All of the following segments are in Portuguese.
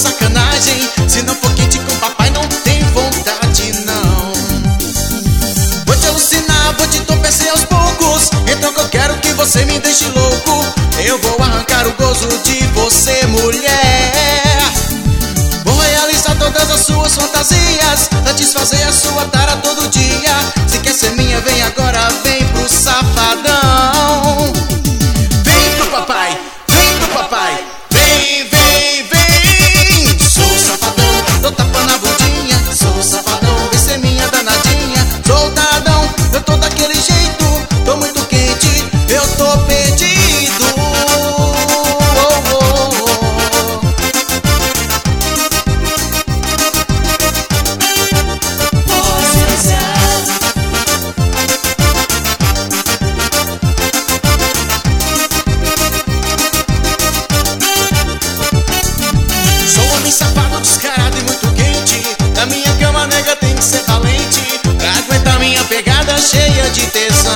sacanagem. Se não for quente com papai, não tem vontade não. Vou te alucinar, vou te entorpecer aos poucos. Então que eu quero que você me deixe louco. Eu vou arrancar o gozo de você, mulher. Vou realizar todas as suas fantasias, satisfazer a sua tara todo dia. Se quer ser minha, vem agora, vem pro safadão. Vem pro papai, vem pro papai. Vem, vem, vem. Sou safadão, dou tapa na bundinha. Sou safadão, vem ser minha danadinha. Soldadão, eu tô daquele jeito. Tô muito quente, eu tô perdido. Safado, descarado e muito quente. Na minha cama, nega, tem que ser valente pra aguentar minha pegada cheia de tesão.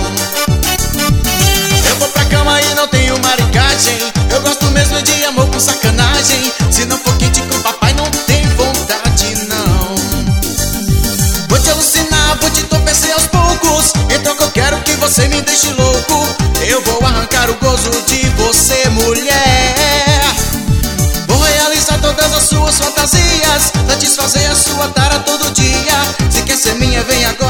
Eu vou pra cama e não tenho maricagem. Eu gosto mesmo de amor com sacanagem. Se não for quente com papai, não tem vontade não. Vou te alucinar, vou te entorpecer aos poucos. Então que eu quero que você me deixe louco. Eu vou arrancar o gozo de você, mulher. Vou realizar todas as suas fantasias, satisfazer a sua tara todo dia. Se quer ser minha, vem agora.